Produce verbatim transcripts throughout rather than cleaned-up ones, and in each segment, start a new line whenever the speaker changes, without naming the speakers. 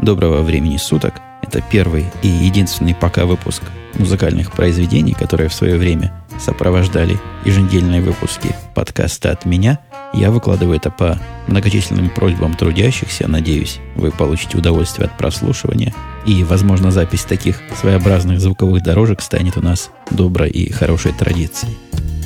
Доброго времени суток. Это первый и единственный пока выпуск музыкальных произведений, которые в свое время сопровождали еженедельные выпуски подкаста от меня. Я выкладываю это по многочисленным просьбам трудящихся. Надеюсь, вы получите удовольствие от прослушивания. И, возможно, запись таких своеобразных звуковых дорожек станет у нас доброй и хорошей традицией.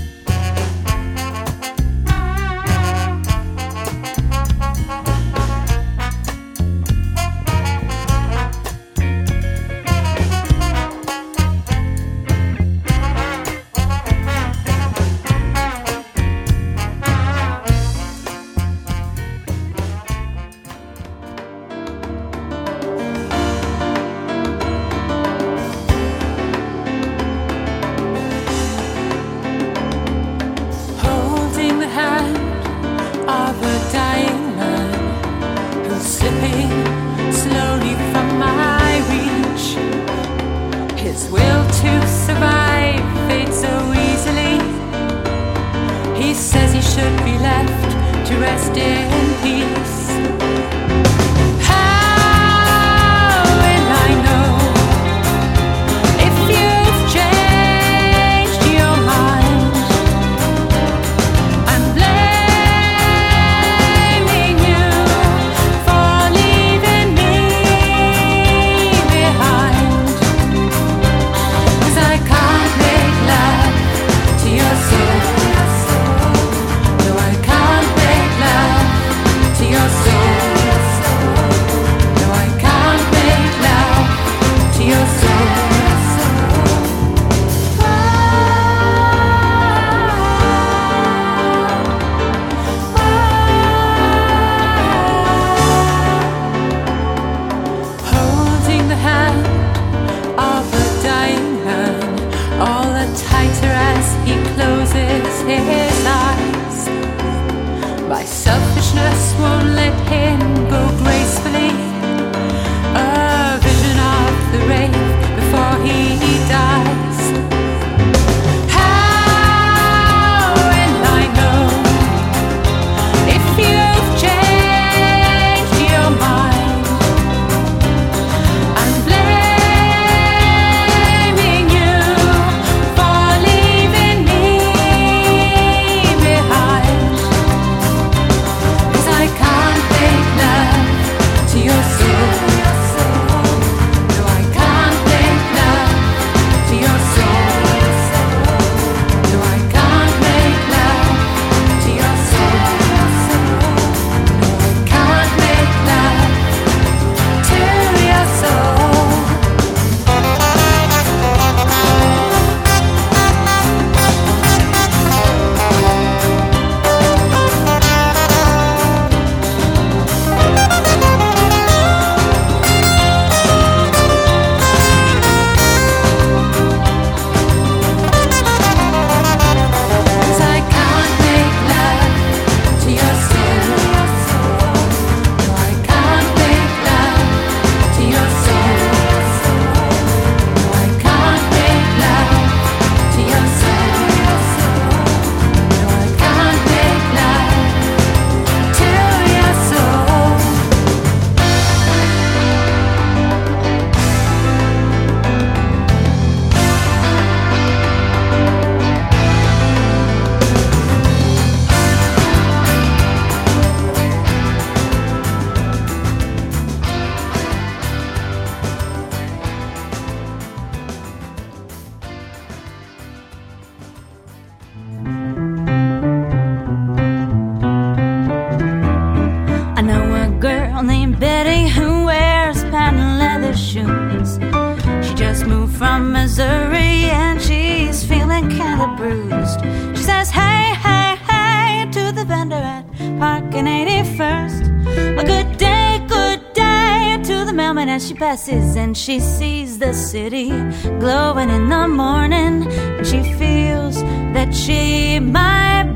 And she sees the city glowing in the morning, and she feels that she might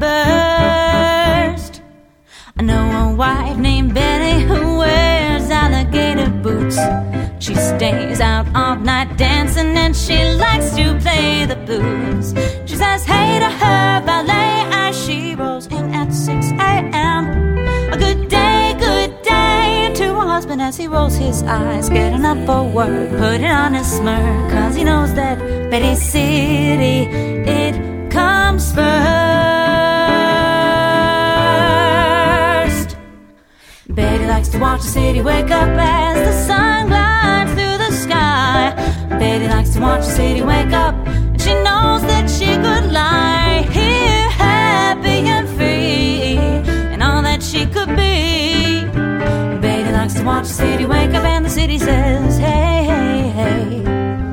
burst. I know a wife named Betty who wears alligator boots. She stays out all night dancing, and she likes to play the blues. She says hey to her ballet as she rolls in at six a.m. A good day, good day to her husband husband as he rolls his eyes, getting up for work, putting on a smirk, cause he knows that Betty City, it comes first. Betty likes to watch the city wake up as the sun glides through the sky. Betty likes to watch the city wake up, and she knows that she could lie here happy and free, and all that she could be. Betty likes to watch the city wake up, and the city says, hey, hey, hey.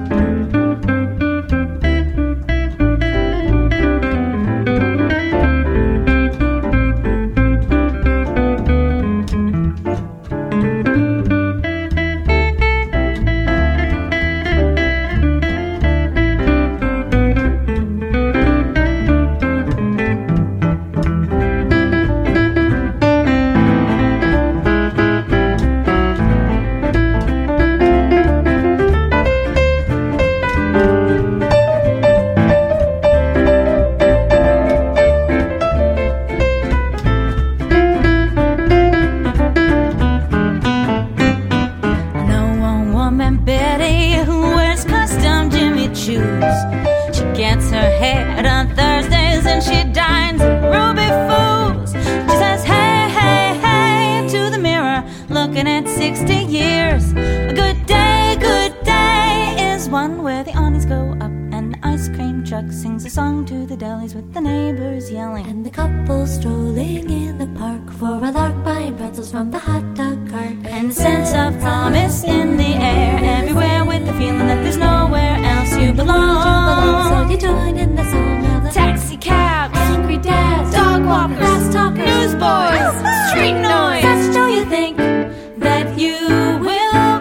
With the neighbors yelling, and the couple strolling in the park for a lark, buying pretzels from the hot dog cart,
and the sense of promise in the air everywhere, with the feeling that there's nowhere else you belong.
So you join in the song of the
taxi cabs,
angry dads,
dog walkers,
fast talkers,
newsboys, street noise.
Such do you think
that you will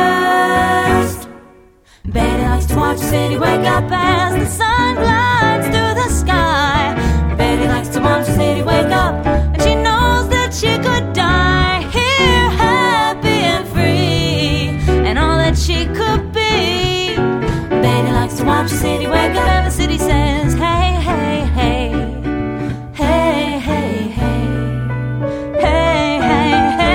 burst? Betty likes to watch the city wake up as the sun glides through the sky. Betty likes to watch the city wake up, and she knows that she could die here happy and free, and all that she could be. Betty likes to watch the city wake up, and the city says, hey, hey, hey. Hey, hey, hey. Hey, hey, hey.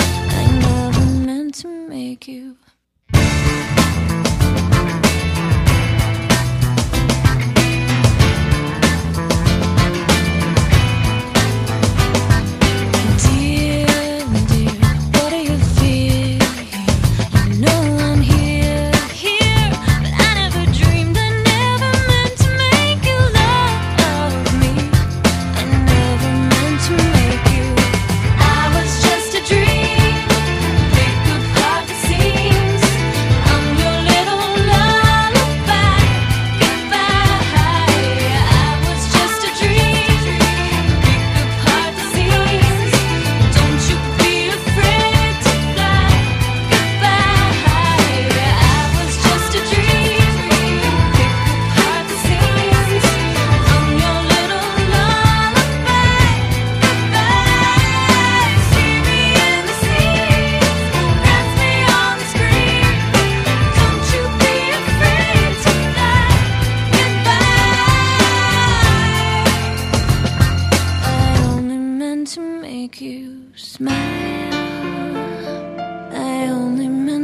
make you.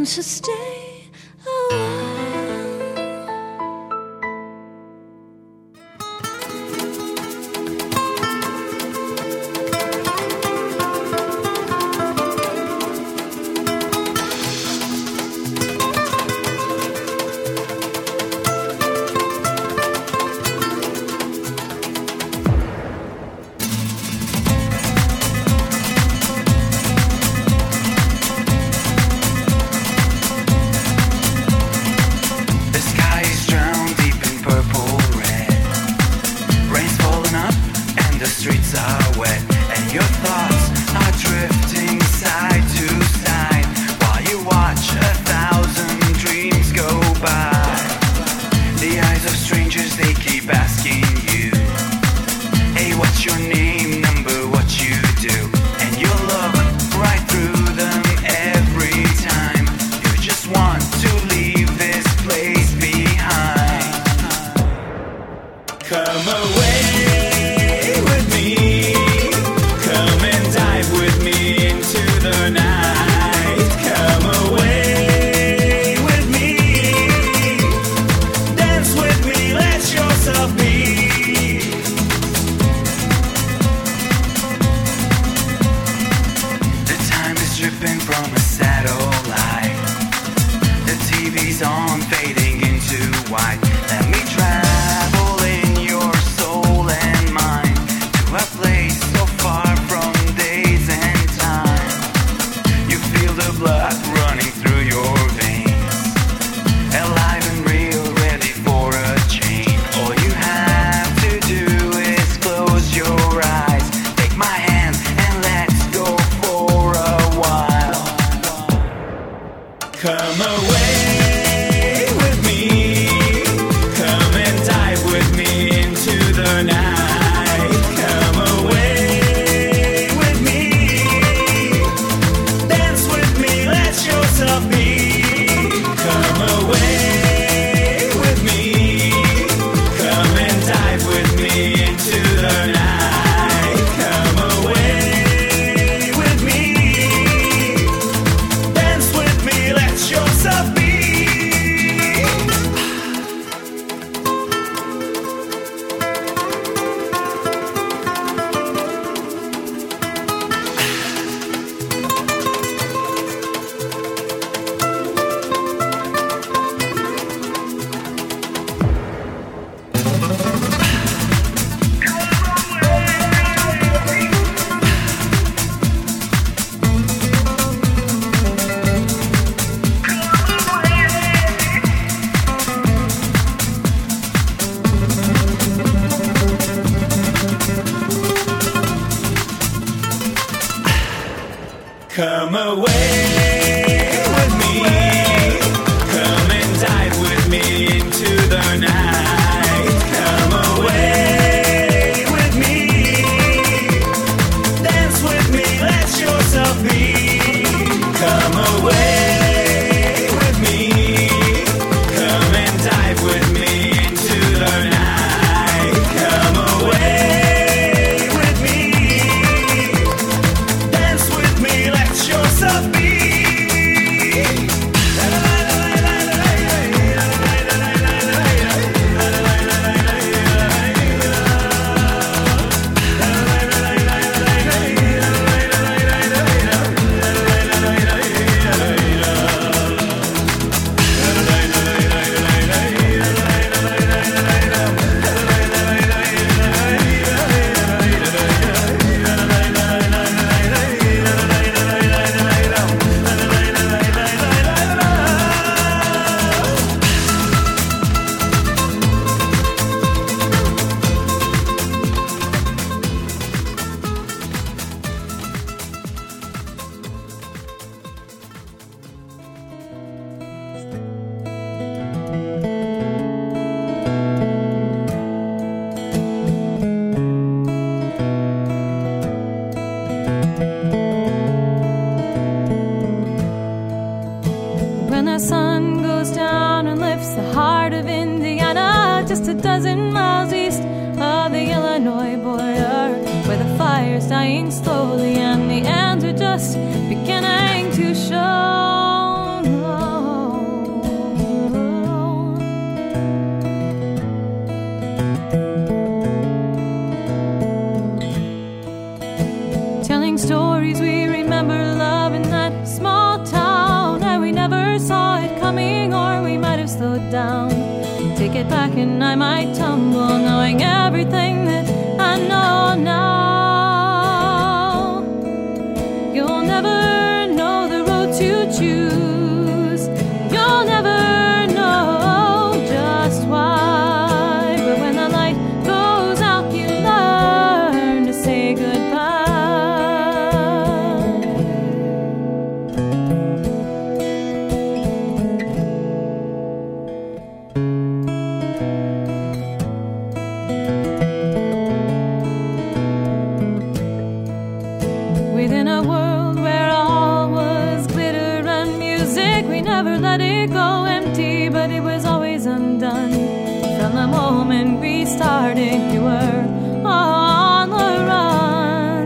want to stay a while.
Come away with me, come and dive with me into the night. Come away with me, dance with me, let yourself be. Come away with me, come and dive with me into the night. Come away with me, dance with me, let yourself be.
When the sun goes down and lifts the heart of Indiana, just a dozen miles east of the Illinois border, where the fire's dying slowly and the ends are just beginning to show. get back and I might tumble, knowing everything that I know now. You'll never know the road to choose. You'll never know just why. But when the light goes out, you learn to say goodbye. Within a world where all was glitter and music, we never let it go empty, but it was always undone. From the moment we started, we were on the run.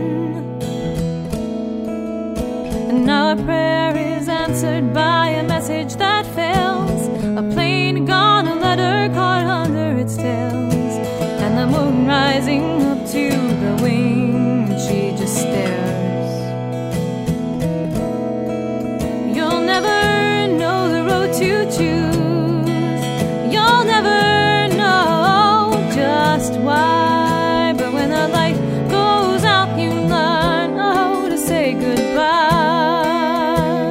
And now a prayer is answered by a message that fails, a plane gone, a letter caught under its tails, and the moon rising up to the wing, she just stares. You'll never know the road to choose. You'll never know just why. But when the light goes out, you learn how to say goodbye.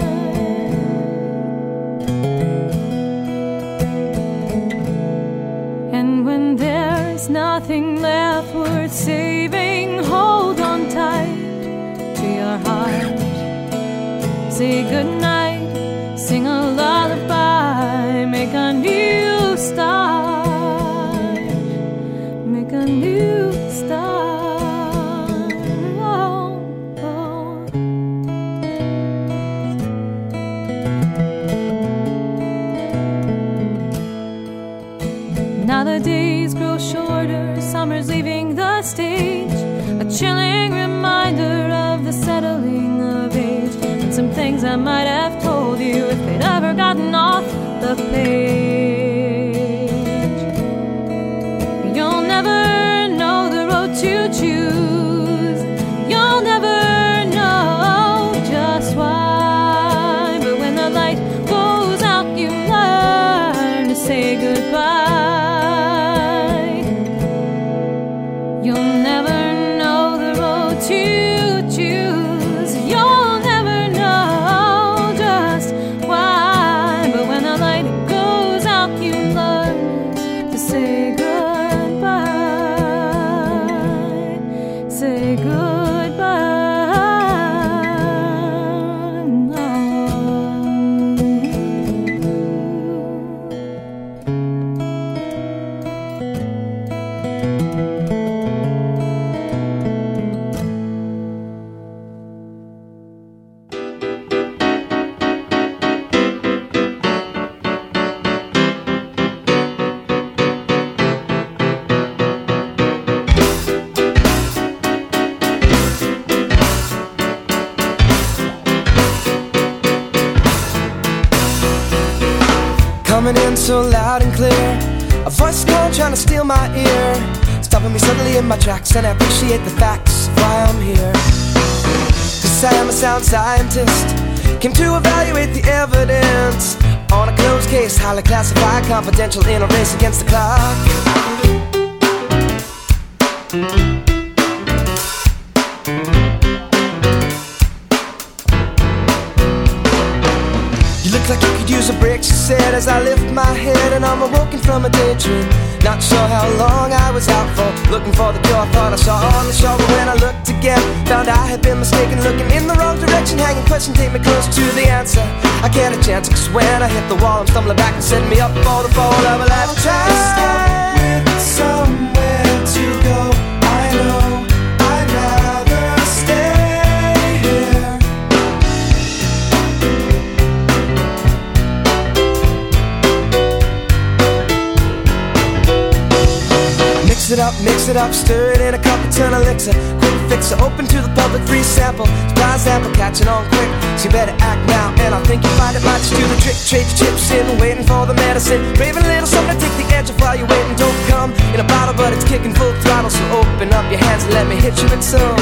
And when there's nothing left worth saving, hold on tight to your heart. Say goodnight, sing a lullaby, make a new start, make a new start. Oh, oh. Now the days grow shorter, summer's leaving the stage, a chilling reminder of the settling of age. Some things I might have told you if they'd ever gotten off the page. You'll never know the road to choose. You'll never know just why. But when the light goes out, you learn to say goodbye. You'll never know the road to choose. You'll say goodbye, say goodbye. Oh.
Coming in so loud and clear, a voice gone trying to steal my ear, stopping me suddenly in my tracks, and I appreciate the facts of why I'm here. Cause I am a sound scientist, came to evaluate the evidence on a closed case, highly classified, confidential, in a race against the clock. Like you could use a break, she said, as I lift my head and I'm awoken from a daydream. Not sure how long I was out for, looking for the cure I thought I saw on the shore. But when I looked again, found I had been mistaken, looking in the wrong direction. Hanging question, take me close to the answer. I get a chance, cause when I hit the wall, I'm stumbling back and setting me up for the fall of a lifetime. With somewhere to go, I know I'd rather stay here. Mix it up, mix it up, stir it in a cup, turn elixir. Quick fixer, open to the public, free sample. Supply sample, catching on quick, so you better act now. And I think you find it might just do the trick. Trade your chips in, waiting for the medicine. Craving a little something to take the edge off while you're waiting. Don't come in a bottle, but it's kicking full throttle. So open up your hands and let me hit you with some.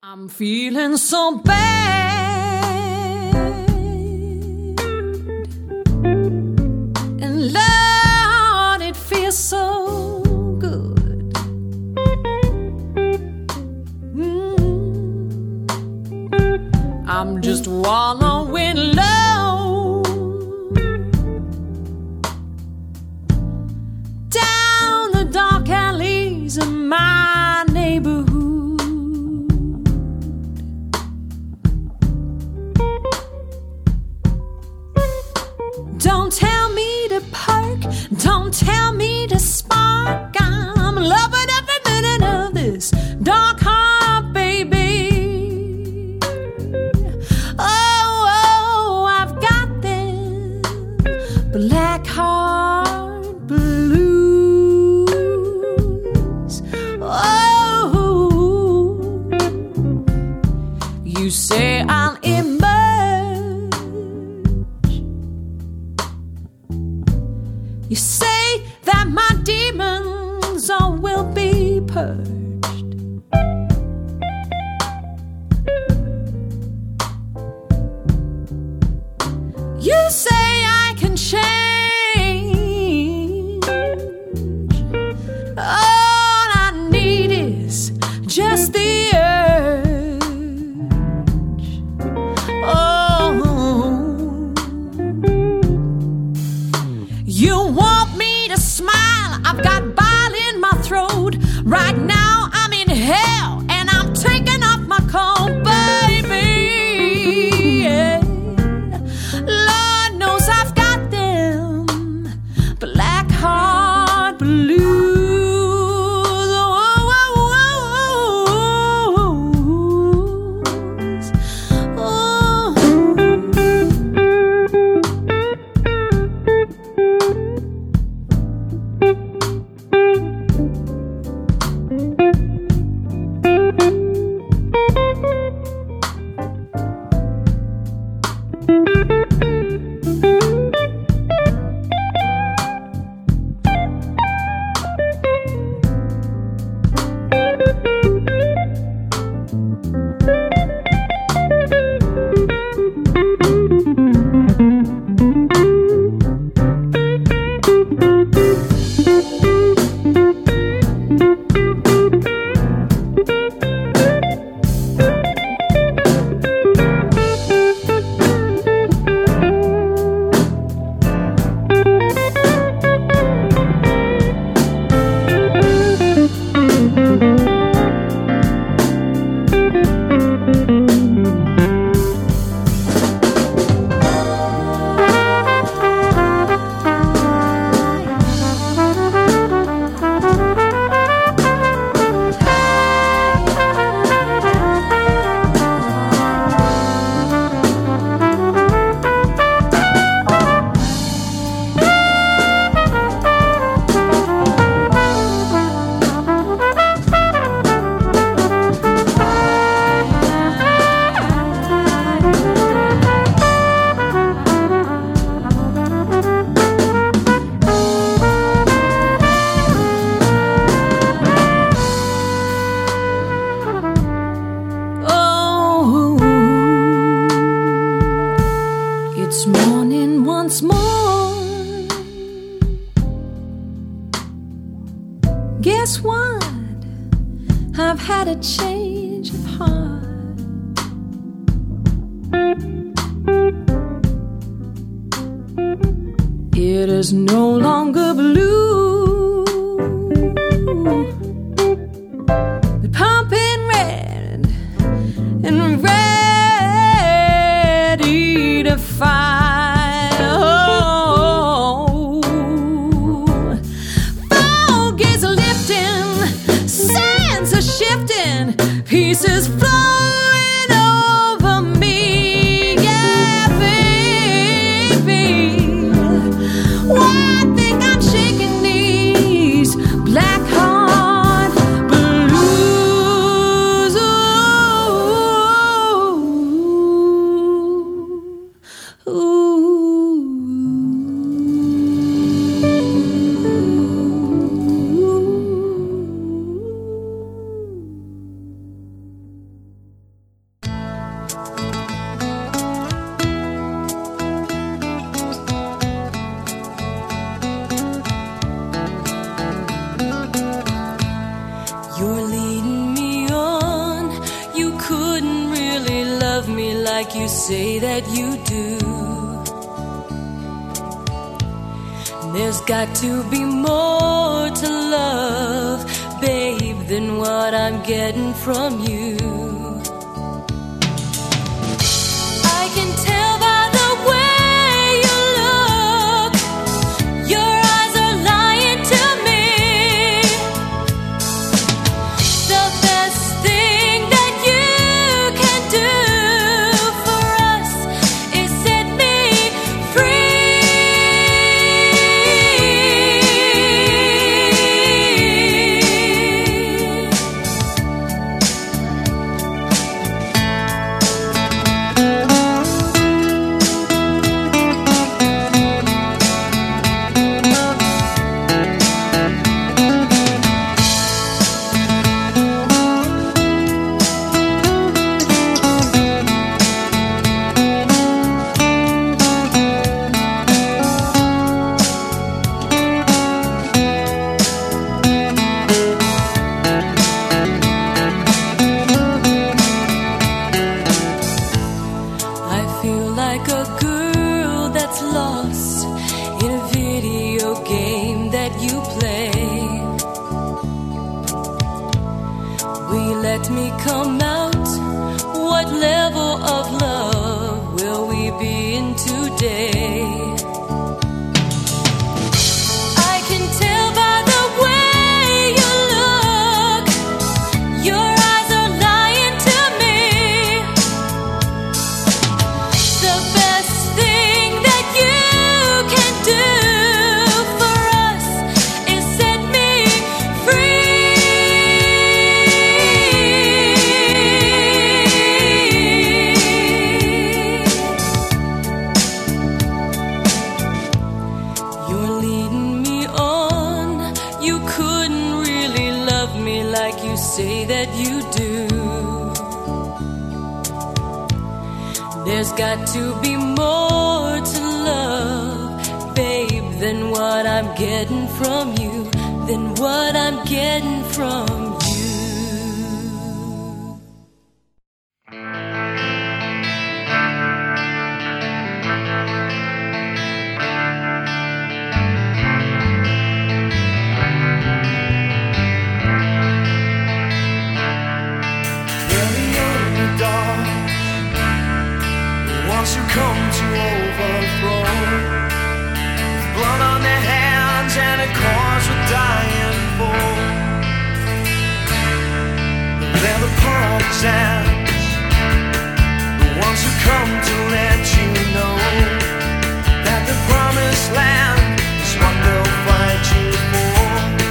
I'm feeling so bad, and Lord, it feels so good. Mm. I'm just wallowing low down the dark alleys of my neighborhood. Don't tell me to park, don't tell me to spark. I'm loving every minute of this dark heart, baby. Oh, oh, I've got them black heart blues. Oh, you say I'll emerge. You say that my demons all will be purged. You say I can change. All I need is just the urge. Oh, you want me to smile? I've got bile in my throat. Right now I'm in hell and I'm taking off my coat, baby. Yeah. Lord knows I've got them black heart blues. Oh, oh, oh, oh. It's morning once more. Guess what? I've had a change of heart. It is no longer blue, but pumping red and ready to fight. Oh, fog is lifting, sands are shifting, pieces flowing over me. Yeah, baby, why I think I'm shaking these like you say that you do. There's got to be more to love, babe, than what I'm getting from you. I can tell by the way you look, your eyes are lying to me. The best thing that you can do for us is set me free. Let me come out. What level of love will we be in today? I can tell by the way you look, your eyes are lying to me. The best thing that you can do for us is set me free. Say that you do. There's got to be more to love, babe, than what I'm getting from you, than what I'm getting from you.
Come to overthrow, with blood on their hands and a cause we're dying for. They're the partisans, the ones who come to let you know that the promised land is what they'll fight you for.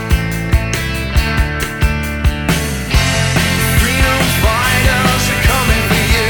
Freedom fighters are coming for you.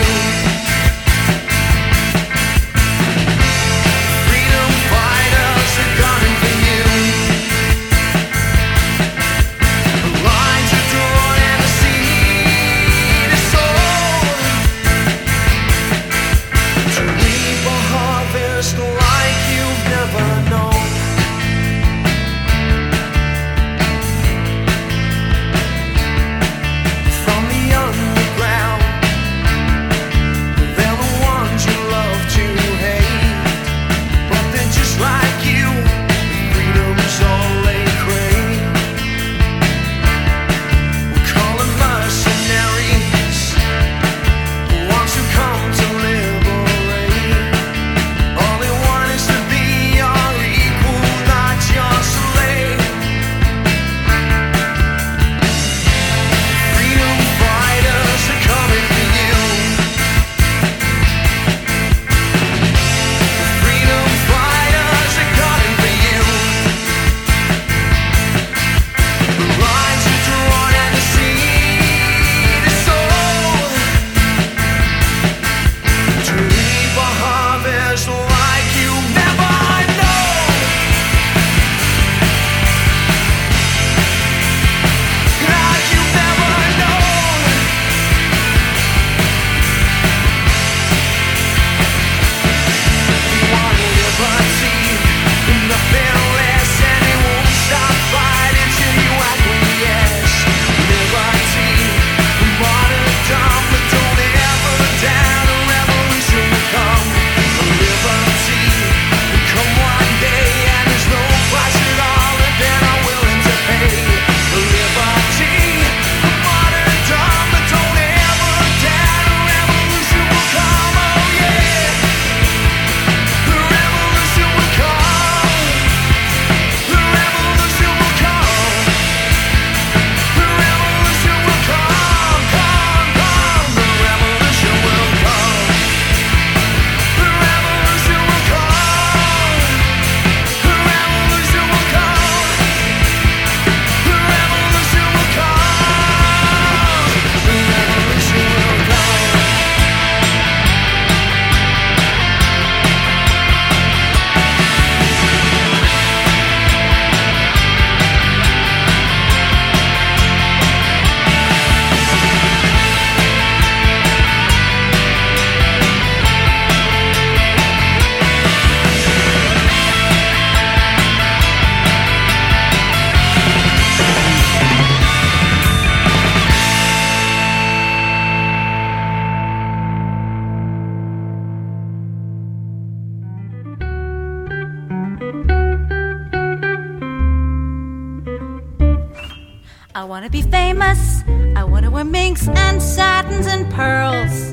Revolution.
wanna be famous. I wanna wear minks and satins and pearls.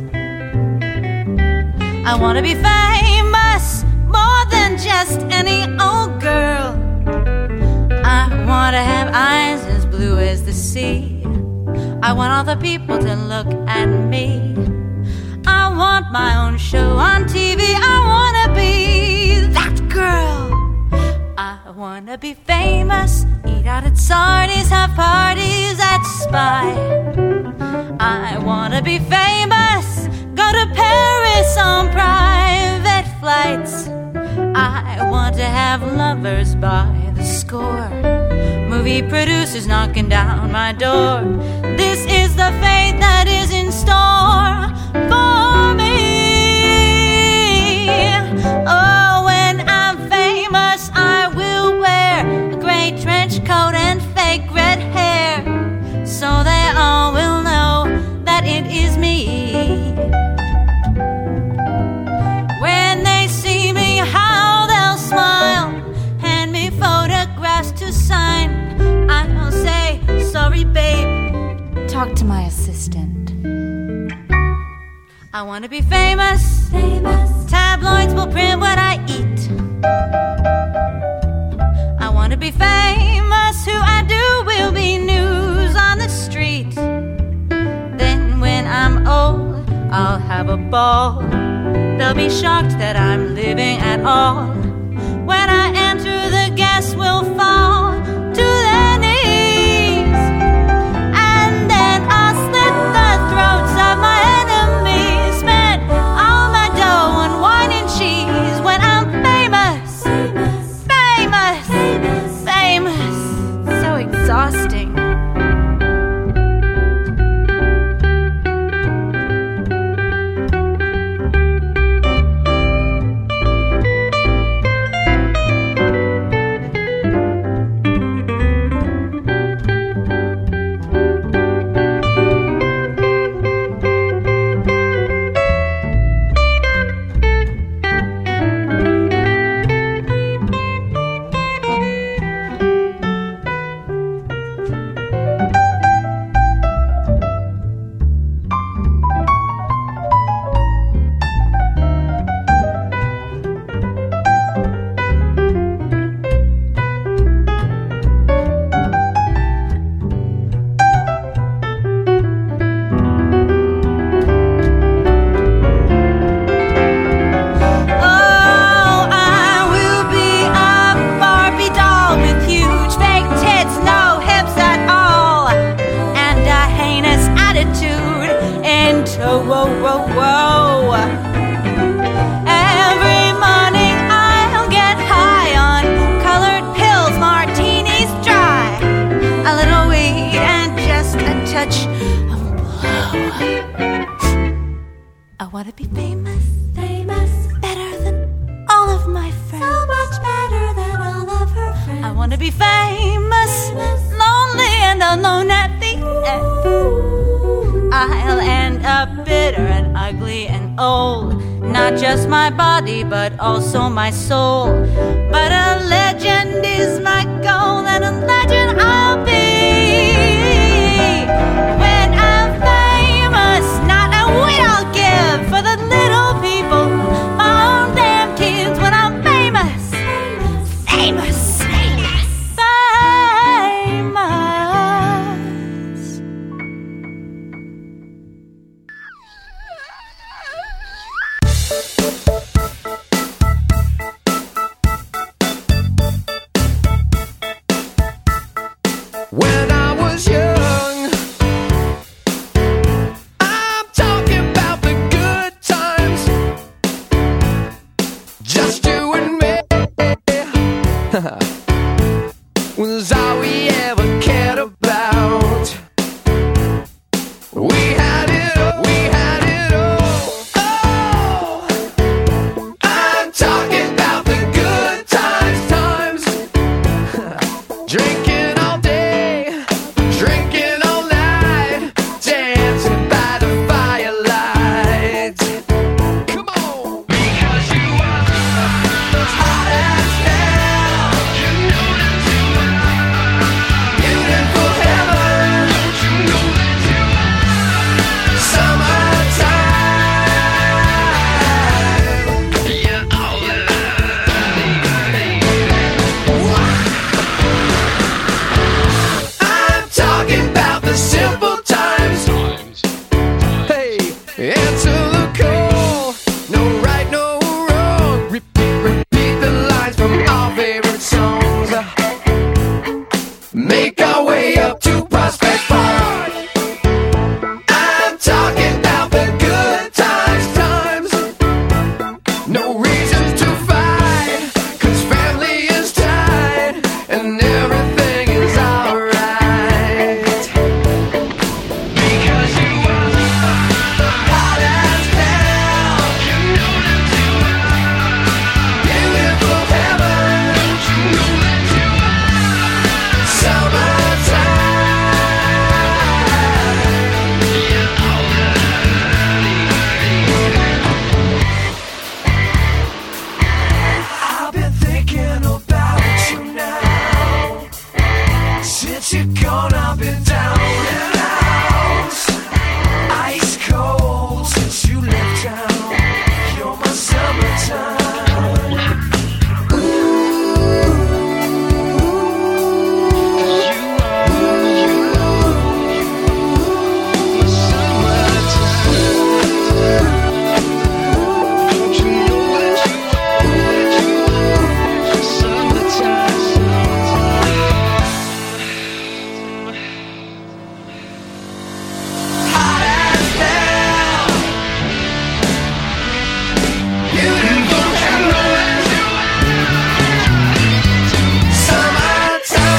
I wanna be famous, more than just any old girl. I wanna have eyes as blue as the sea. I want all the people to look at me. I want my own show on T V. I wanna be that girl. I wanna be famous, eat out at Sardi's, have parties at Spy. I wanna be famous, go to Paris on private flights. I want to have lovers by the score, movie producers knocking down my door. This is the fate that is in store for me. Oh, when I'm famous, I will wear a gray trench coat and fake red hair, so they all will know that it is me. When they see me, how they'll smile, hand me photographs to sign. I'll say, sorry babe, talk to my assistant. I wanna be famous, famous. Tabloids will print what I eat. I wanna be famous, who I do will be news on the street. Then when I'm old, I'll have a ball. They'll be shocked that I'm living at all. When I enter, the guests will fall to their knees, and then I'll slit the throats of my enemies, spend all my dough on wine and cheese. When I'm famous, famous, famous, famous, so exhausting. But also my soul. But a legend is my goal, and a legend I'll be. When I'm famous, not a whit I'll give for the little people, my own damn kids. When I'm famous, famous, famous, famous.
When I was young, I'm talking about the good times, just you and me, was all we ever cared about. We had it all, we had it all. Oh, I'm talking about the good times, times, drinking.
Hot as hell, you know that you and I
and everything is alright. Because you are hot as hell. You know that you are beautiful heaven. You know that you are summertime. I've been thinking about you now. Since you're gone, I've been down and out. Ice cold since you left town. You're my summertime. Ooh, you are, you are my summertime. Don't you know that you are, that you are summertime? Hot as hell. Beautiful heaven. Summertime.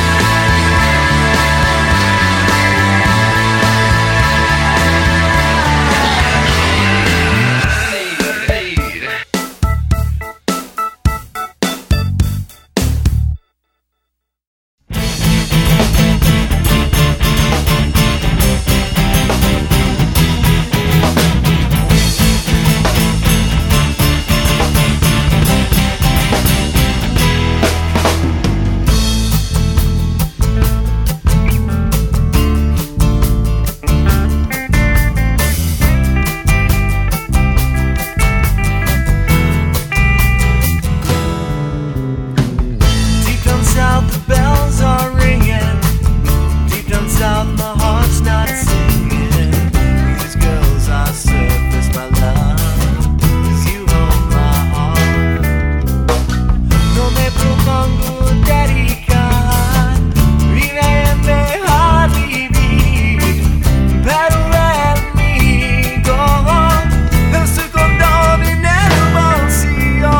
Deep down south, the bells are ringing. Deep down south, my heart's not singing. These girls are surface, my love, 'cause you hold my heart. No me propongo dedicar vida en dejar vivir, pero en mí todo estoy con todo en el bolsillo.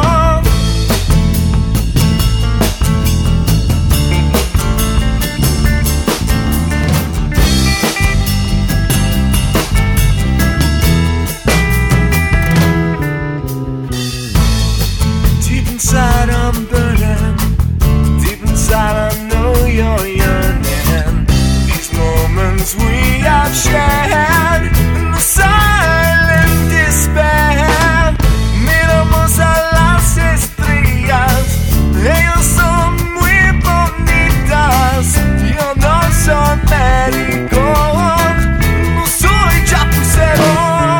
Deep inside I'm burning. Deep inside I know you're yearning. These moments we have shared in the silent despair. Miramos a las estrellas. Ellos son muy bonitas. Yo no soy médico. No soy chapucero.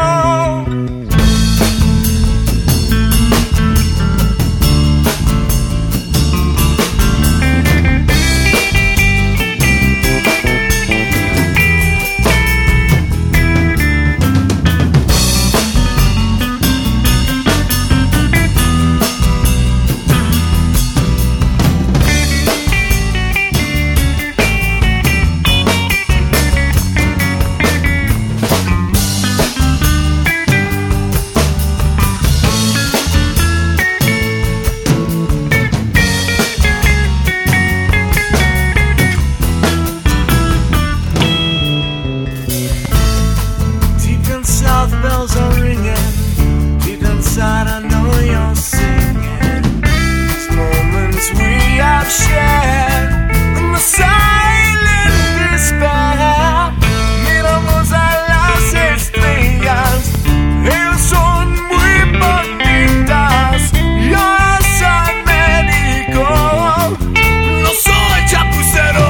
Deep down south, bells are ringing. Deep inside, I know you're singing. These moments we have shared in the silent despair. Miramos a las estrellas. Ellos son muy bonitas. Yo soy médico. No soy chapucero.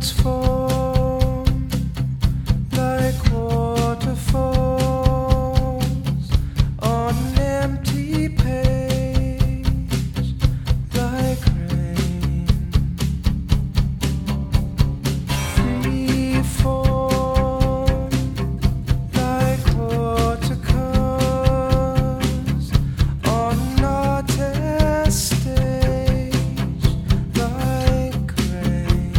transform like waterfalls on an empty page, like rain. Free form like watercolors on an artist stage, like rain.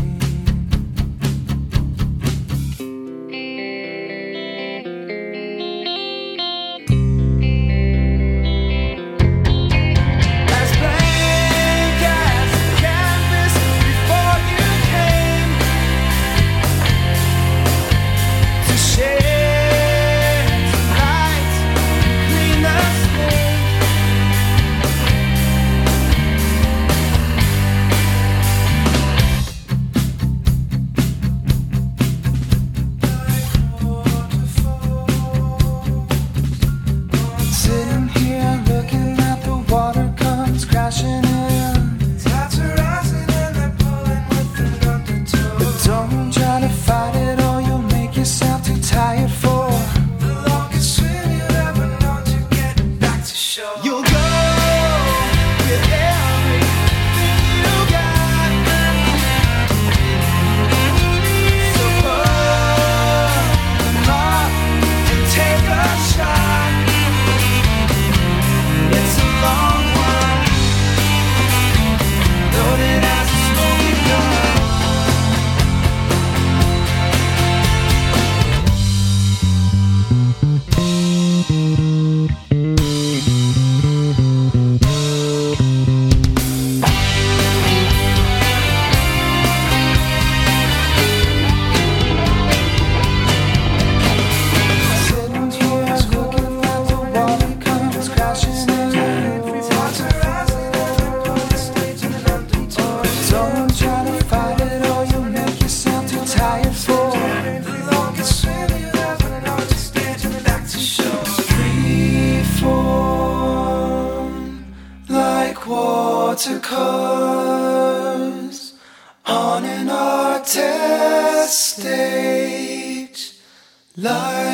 As blank as the canvas before you came to shed some light, clean the slate. Sitting here looking at the water comes crashing in. Tides are rising and they're pulling with an undertow. But don't try to fight it or you'll make yourself too tired for the longest swim you've ever known to get back to shore. You'll go with everything you got. So put them up and take a shot. It's a long one, loaded as a smoking gun. Sitting here looking at the water comes crashing in. Tides are rising and they're pulling the stage in an undertow. Don't try to fight it or you'll make yourself too tired for the longest swim you've ever known to stand to the back to shore. Free form like watercolors on an artist stage, like